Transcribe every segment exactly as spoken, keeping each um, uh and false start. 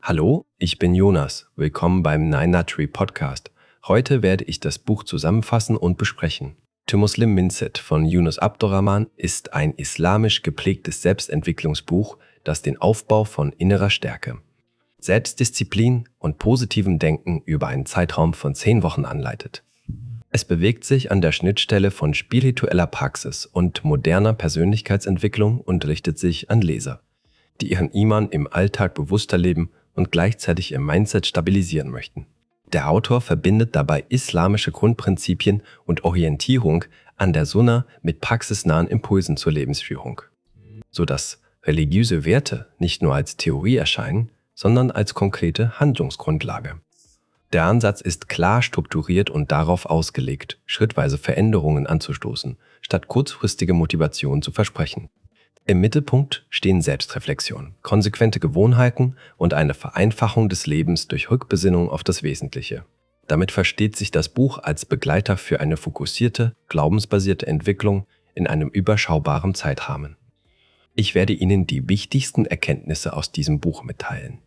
Hallo, ich bin Jonas. Willkommen beim Nine Nut Tree Podcast. Heute werde ich das Buch zusammenfassen und besprechen. To Muslim Mindset von Yunus Abdurrahman ist ein islamisch geprägtes Selbstentwicklungsbuch, das den Aufbau von innerer Stärke, Selbstdisziplin und positivem Denken über einen Zeitraum von zehn Wochen anleitet. Es bewegt sich an der Schnittstelle von spiritueller Praxis und moderner Persönlichkeitsentwicklung und richtet sich an Leser, die ihren Iman im Alltag bewusster leben und gleichzeitig ihr Mindset stabilisieren möchten. Der Autor verbindet dabei islamische Grundprinzipien und Orientierung an der Sunna mit praxisnahen Impulsen zur Lebensführung, sodass religiöse Werte nicht nur als Theorie erscheinen, sondern als konkrete Handlungsgrundlage. Der Ansatz ist klar strukturiert und darauf ausgelegt, schrittweise Veränderungen anzustoßen, statt kurzfristige Motivation zu versprechen. Im Mittelpunkt stehen Selbstreflexion, konsequente Gewohnheiten und eine Vereinfachung des Lebens durch Rückbesinnung auf das Wesentliche. Damit versteht sich das Buch als Begleiter für eine fokussierte, glaubensbasierte Entwicklung in einem überschaubaren Zeitrahmen. Ich werde Ihnen die wichtigsten Erkenntnisse aus diesem Buch mitteilen.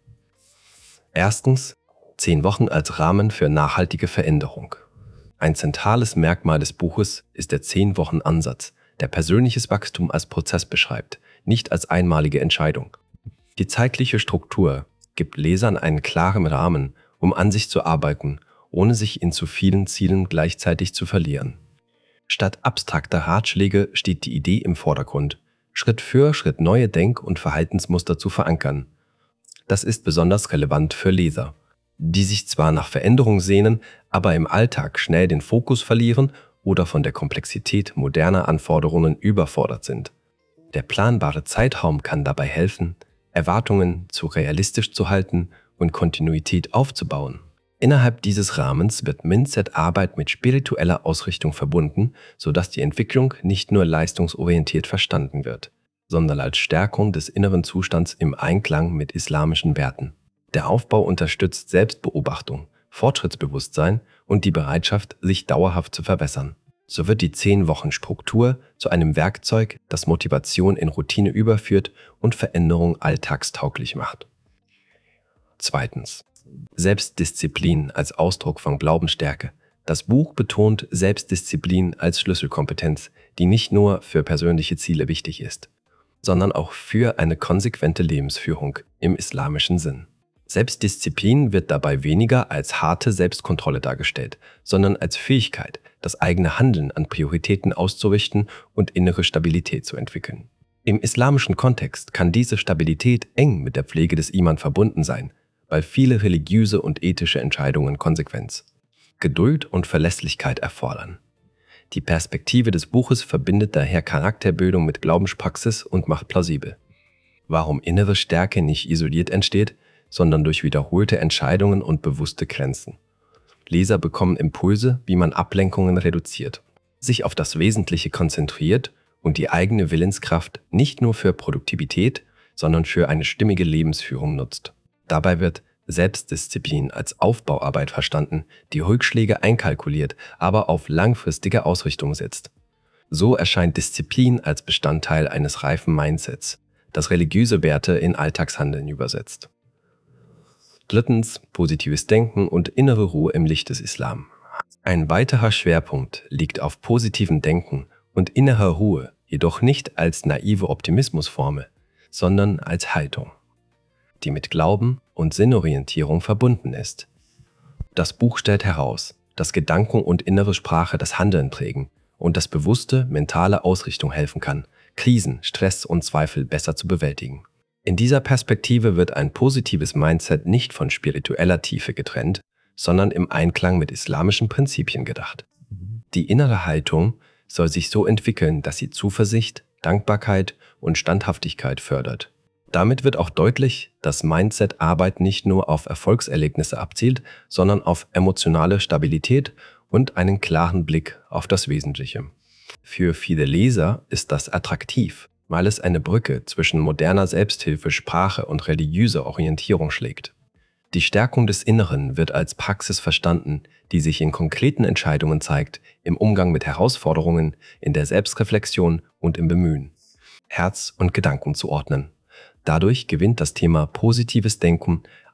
Erstens, zehn Wochen als Rahmen für nachhaltige Veränderung. Ein zentrales Merkmal des Buches ist der zehn-Wochen-Ansatz, der persönliches Wachstum als Prozess beschreibt, nicht als einmalige Entscheidung. Die zeitliche Struktur gibt Lesern einen klaren Rahmen, um an sich zu arbeiten, ohne sich in zu vielen Zielen gleichzeitig zu verlieren. Statt abstrakter Ratschläge steht die Idee im Vordergrund, Schritt für Schritt neue Denk- und Verhaltensmuster zu verankern. Das ist besonders relevant für Leser, die sich zwar nach Veränderung sehnen, aber im Alltag schnell den Fokus verlieren oder von der Komplexität moderner Anforderungen überfordert sind. Der planbare Zeitraum kann dabei helfen, Erwartungen zu realistisch zu halten und Kontinuität aufzubauen. Innerhalb dieses Rahmens wird Mindset-Arbeit mit spiritueller Ausrichtung verbunden, sodass die Entwicklung nicht nur leistungsorientiert verstanden wird, sondern als Stärkung des inneren Zustands im Einklang mit islamischen Werten. Der Aufbau unterstützt Selbstbeobachtung, Fortschrittsbewusstsein und die Bereitschaft, sich dauerhaft zu verbessern. So wird die zehn-Wochen-Struktur zu einem Werkzeug, das Motivation in Routine überführt und Veränderung alltagstauglich macht. Zweitens. Selbstdisziplin als Ausdruck von Glaubensstärke. Das Buch betont Selbstdisziplin als Schlüsselkompetenz, die nicht nur für persönliche Ziele wichtig ist, sondern auch für eine konsequente Lebensführung im islamischen Sinn. Selbstdisziplin wird dabei weniger als harte Selbstkontrolle dargestellt, sondern als Fähigkeit, das eigene Handeln an Prioritäten auszurichten und innere Stabilität zu entwickeln. Im islamischen Kontext kann diese Stabilität eng mit der Pflege des Iman verbunden sein, weil viele religiöse und ethische Entscheidungen Konsequenz, Geduld und Verlässlichkeit erfordern. Die Perspektive des Buches verbindet daher Charakterbildung mit Glaubenspraxis und macht plausibel, warum innere Stärke nicht isoliert entsteht, sondern durch wiederholte Entscheidungen und bewusste Grenzen. Leser bekommen Impulse, wie man Ablenkungen reduziert, sich auf das Wesentliche konzentriert und die eigene Willenskraft nicht nur für Produktivität, sondern für eine stimmige Lebensführung nutzt. Dabei wird Selbstdisziplin als Aufbauarbeit verstanden, die Rückschläge einkalkuliert, aber auf langfristige Ausrichtung setzt. So erscheint Disziplin als Bestandteil eines reifen Mindsets, das religiöse Werte in Alltagshandeln übersetzt. Drittens, positives Denken und innere Ruhe im Licht des Islam. Ein weiterer Schwerpunkt liegt auf positivem Denken und innerer Ruhe, jedoch nicht als naive Optimismusformel, sondern als Haltung, die mit Glauben und Sinnorientierung verbunden ist. Das Buch stellt heraus, dass Gedanken und innere Sprache das Handeln prägen und dass bewusste mentale Ausrichtung helfen kann, Krisen, Stress und Zweifel besser zu bewältigen. In dieser Perspektive wird ein positives Mindset nicht von spiritueller Tiefe getrennt, sondern im Einklang mit islamischen Prinzipien gedacht. Die innere Haltung soll sich so entwickeln, dass sie Zuversicht, Dankbarkeit und Standhaftigkeit fördert. Damit wird auch deutlich, dass Mindset-Arbeit nicht nur auf Erfolgserlebnisse abzielt, sondern auf emotionale Stabilität und einen klaren Blick auf das Wesentliche. Für viele Leser ist das attraktiv, weil es eine Brücke zwischen moderner Selbsthilfe, Sprache und religiöser Orientierung schlägt. Die Stärkung des Inneren wird als Praxis verstanden, die sich in konkreten Entscheidungen zeigt, im Umgang mit Herausforderungen, in der Selbstreflexion und im Bemühen, Herz und Gedanken zu ordnen. Dadurch gewinnt das Thema positives Denken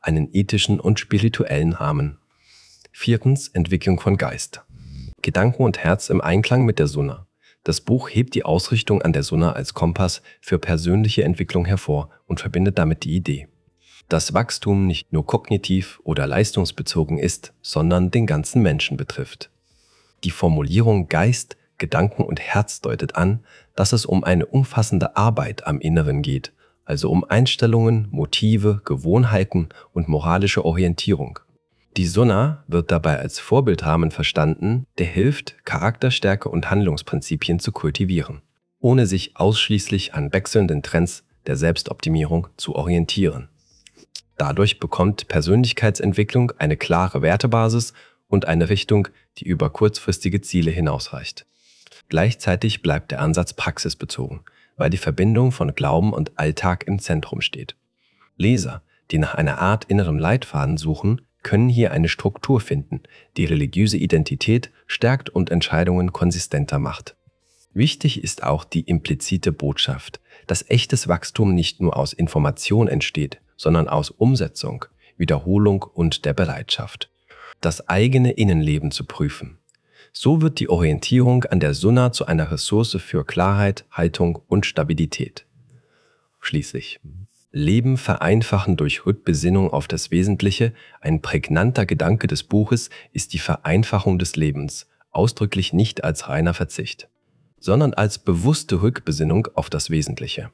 einen ethischen und spirituellen Rahmen. Viertens, Entwicklung von Geist. Gedanken und Herz im Einklang mit der Sunna. Das Buch hebt die Ausrichtung an der Sunna als Kompass für persönliche Entwicklung hervor und verbindet damit die Idee, dass Wachstum nicht nur kognitiv oder leistungsbezogen ist, sondern den ganzen Menschen betrifft. Die Formulierung Geist, Gedanken und Herz deutet an, dass es um eine umfassende Arbeit am Inneren geht, also um Einstellungen, Motive, Gewohnheiten und moralische Orientierung. Die Sunna wird dabei als Vorbildrahmen verstanden, der hilft, Charakterstärke und Handlungsprinzipien zu kultivieren, ohne sich ausschließlich an wechselnden Trends der Selbstoptimierung zu orientieren. Dadurch bekommt Persönlichkeitsentwicklung eine klare Wertebasis und eine Richtung, die über kurzfristige Ziele hinausreicht. Gleichzeitig bleibt der Ansatz praxisbezogen, weil die Verbindung von Glauben und Alltag im Zentrum steht. Leser, die nach einer Art innerem Leitfaden suchen, können hier eine Struktur finden, die religiöse Identität stärkt und Entscheidungen konsistenter macht. Wichtig ist auch die implizite Botschaft, dass echtes Wachstum nicht nur aus Information entsteht, sondern aus Umsetzung, Wiederholung und der Bereitschaft, das eigene Innenleben zu prüfen. So wird die Orientierung an der Sunna zu einer Ressource für Klarheit, Haltung und Stabilität. Schließlich, Leben vereinfachen durch Rückbesinnung auf das Wesentliche, ein prägnanter Gedanke des Buches ist die Vereinfachung des Lebens, ausdrücklich nicht als reiner Verzicht, sondern als bewusste Rückbesinnung auf das Wesentliche.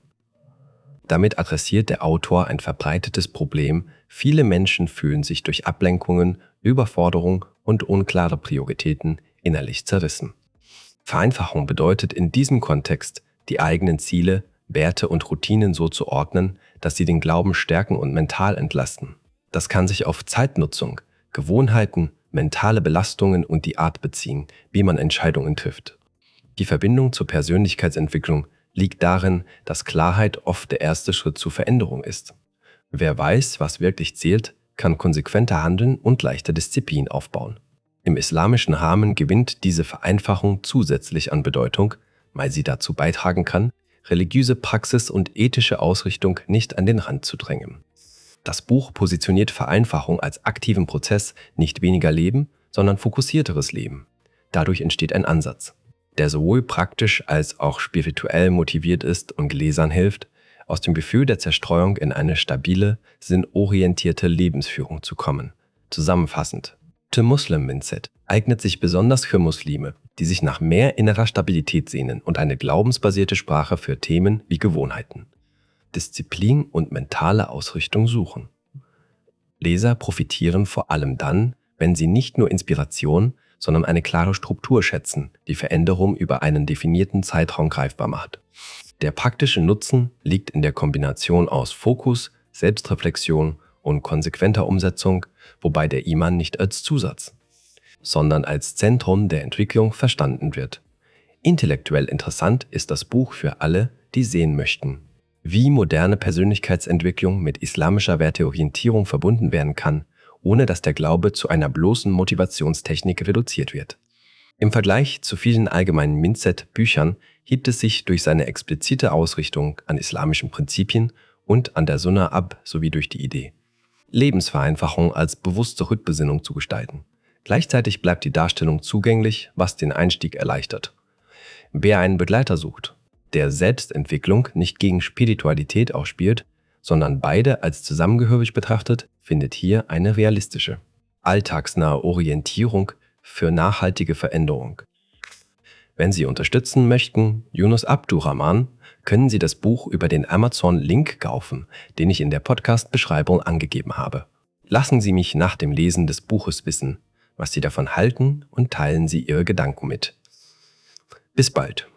Damit adressiert der Autor ein verbreitetes Problem, viele Menschen fühlen sich durch Ablenkungen, Überforderung und unklare Prioritäten innerlich zerrissen. Vereinfachung bedeutet in diesem Kontext, die eigenen Ziele, Werte und Routinen so zu ordnen, dass sie den Glauben stärken und mental entlasten. Das kann sich auf Zeitnutzung, Gewohnheiten, mentale Belastungen und die Art beziehen, wie man Entscheidungen trifft. Die Verbindung zur Persönlichkeitsentwicklung liegt darin, dass Klarheit oft der erste Schritt zur Veränderung ist. Wer weiß, was wirklich zählt, kann konsequenter handeln und leichter Disziplin aufbauen. Im islamischen Rahmen gewinnt diese Vereinfachung zusätzlich an Bedeutung, weil sie dazu beitragen kann, religiöse Praxis und ethische Ausrichtung nicht an den Rand zu drängen. Das Buch positioniert Vereinfachung als aktiven Prozess, nicht weniger Leben, sondern fokussierteres Leben. Dadurch entsteht ein Ansatz, der sowohl praktisch als auch spirituell motiviert ist und Lesern hilft, aus dem Gefühl der Zerstreuung in eine stabile, sinnorientierte Lebensführung zu kommen. Zusammenfassend: The Muslim Mindset eignet sich besonders für Muslime, die sich nach mehr innerer Stabilität sehnen und eine glaubensbasierte Sprache für Themen wie Gewohnheiten, Disziplin und mentale Ausrichtung suchen. Leser profitieren vor allem dann, wenn sie nicht nur Inspiration, sondern eine klare Struktur schätzen, die Veränderung über einen definierten Zeitraum greifbar macht. Der praktische Nutzen liegt in der Kombination aus Fokus, Selbstreflexion und konsequenter Umsetzung, wobei der Iman nicht als Zusatz, sondern als Zentrum der Entwicklung verstanden wird. Intellektuell interessant ist das Buch für alle, die sehen möchten, wie moderne Persönlichkeitsentwicklung mit islamischer Werteorientierung verbunden werden kann, ohne dass der Glaube zu einer bloßen Motivationstechnik reduziert wird. Im Vergleich zu vielen allgemeinen Mindset-Büchern hebt es sich durch seine explizite Ausrichtung an islamischen Prinzipien und an der Sunna ab, sowie durch die Idee, Lebensvereinfachung als bewusste Rückbesinnung zu gestalten. Gleichzeitig bleibt die Darstellung zugänglich, was den Einstieg erleichtert. Wer einen Begleiter sucht, der Selbstentwicklung nicht gegen Spiritualität ausspielt, sondern beide als zusammengehörig betrachtet, findet hier eine realistische, alltagsnahe Orientierung für nachhaltige Veränderung. Wenn Sie unterstützen möchten, Yunus Abdurrahman, können Sie das Buch über den Amazon-Link kaufen, den ich in der Podcast-Beschreibung angegeben habe. Lassen Sie mich nach dem Lesen des Buches wissen, was Sie davon halten, und teilen Sie Ihre Gedanken mit. Bis bald.